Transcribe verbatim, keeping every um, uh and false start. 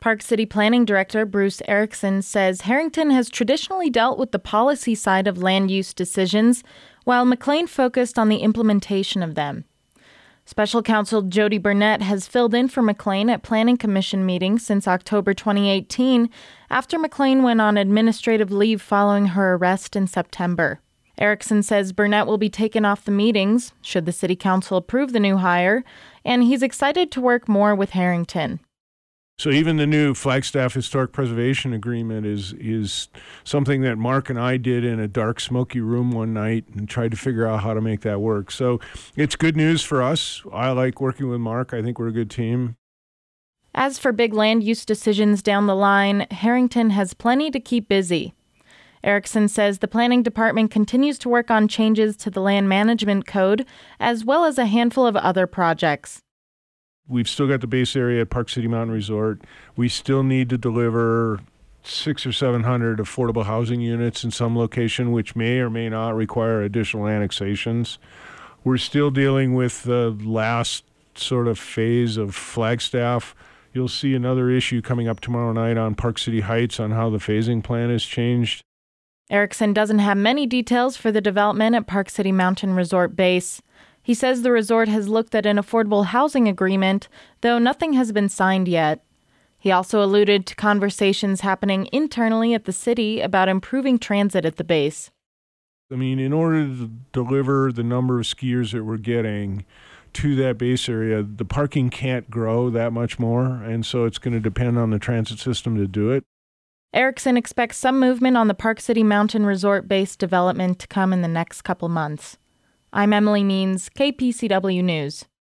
Park City Planning Director Bruce Erickson says Harrington has traditionally dealt with the policy side of land use decisions, while McLean focused on the implementation of them. Special Counsel Jody Burnett has filled in for McLean at Planning Commission meetings since October twenty eighteen, after McLean went on administrative leave following her arrest in September. Erickson says Burnett will be taken off the meetings, should the City Council approve the new hire, and he's excited to work more with Harrington. So even the new Flagstaff Historic Preservation Agreement is is something that Mark and I did in a dark, smoky room one night and tried to figure out how to make that work. So it's good news for us. I like working with Mark. I think we're a good team. As for big land use decisions down the line, Harrington has plenty to keep busy. Erickson says the planning department continues to work on changes to the land management code, as well as a handful of other projects. We've still got the base area at Park City Mountain Resort. We still need to deliver six or seven hundred affordable housing units in some location, which may or may not require additional annexations. We're still dealing with the last sort of phase of Flagstaff. You'll see another issue coming up tomorrow night on Park City Heights on how the phasing plan has changed. Erickson doesn't have many details for the development at Park City Mountain Resort Base. He says the resort has looked at an affordable housing agreement, though nothing has been signed yet. He also alluded to conversations happening internally at the city about improving transit at the base. I mean, in order to deliver the number of skiers that we're getting to that base area, the parking can't grow that much more, and so it's going to depend on the transit system to do it. Erickson expects some movement on the Park City Mountain Resort Base development to come in the next couple months. I'm Emily Means, K P C W News.